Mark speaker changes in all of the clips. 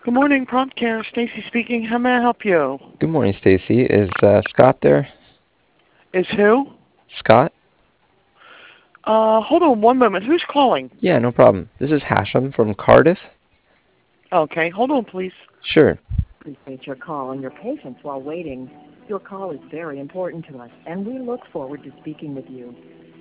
Speaker 1: Good morning, Prompt Care. Stacy speaking. How may I help you?
Speaker 2: Good morning, Stacy. Is Scott there?
Speaker 1: Is who?
Speaker 2: Scott?
Speaker 1: Hold on one moment. Who's calling?
Speaker 2: Yeah, no problem. This is Hashem from Cardiff.
Speaker 1: Okay, hold on, please.
Speaker 2: Sure.
Speaker 3: Appreciate your call and your patience while waiting. Your call is very important to us, and we look forward to speaking with you.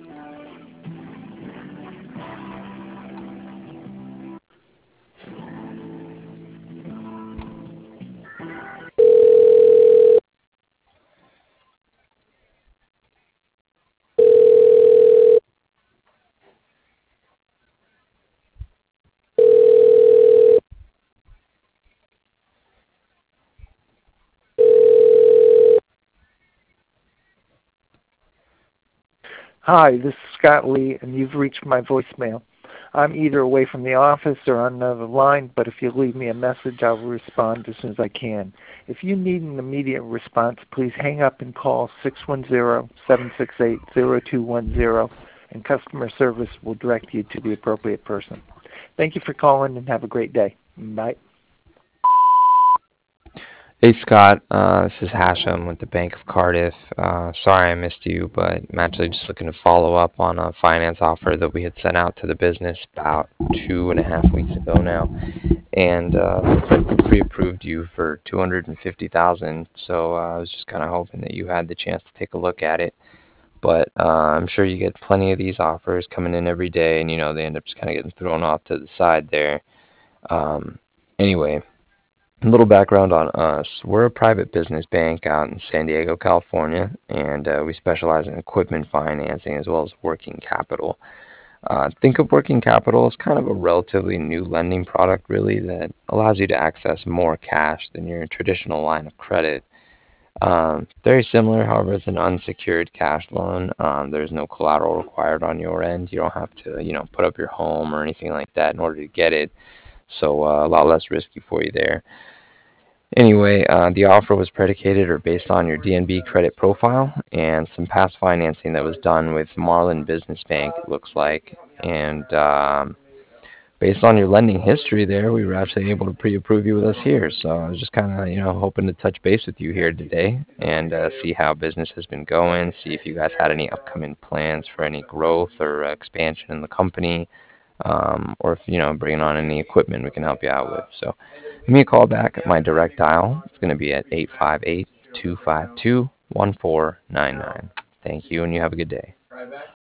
Speaker 4: Hi, this is Scott Lee, and you've reached my voicemail. I'm either away from the office or on another line, but if you leave me a message, I'll respond as soon as I can. If you need an immediate response, please hang up and call 610-768-0210, and customer service will direct you to the appropriate person. Thank you for calling, and have a great day. Bye.
Speaker 2: Hey, Scott. This is Hashem with the Bank of Cardiff. Sorry I missed you, but I'm actually just looking to follow up on a finance offer that we had sent out to the business about 2.5 weeks ago now. And looks like we pre-approved you for $250,000. So I was just kind of hoping that you had the chance to take a look at it. But I'm sure you get plenty of these offers coming in every day, and they end up just kind of getting thrown off to the side there. Anyway, a little background on us. We're a private business bank out in San Diego, California, and we specialize in equipment financing as well as working capital. Think of working capital as kind of a relatively new lending product, really, that allows you to access more cash than your traditional line of credit. Very similar, however, as an unsecured cash loan. There's no collateral required on your end. You don't have to, put up your home or anything like that in order to get it. So a lot less risky for you there. Anyway, the offer was predicated or based on your DNB credit profile and some past financing that was done with Marlin Business Bank, it looks like. And based on your lending history there, we were actually able to pre-approve you with us here. So I was just kind of, hoping to touch base with you here today and see how business has been going, see if you guys had any upcoming plans for any growth or expansion in the company, or if, bringing on any equipment we can help you out with. So give me a call back at my direct dial. It's going to be at 858-252-1499. Thank you, and you have a good day.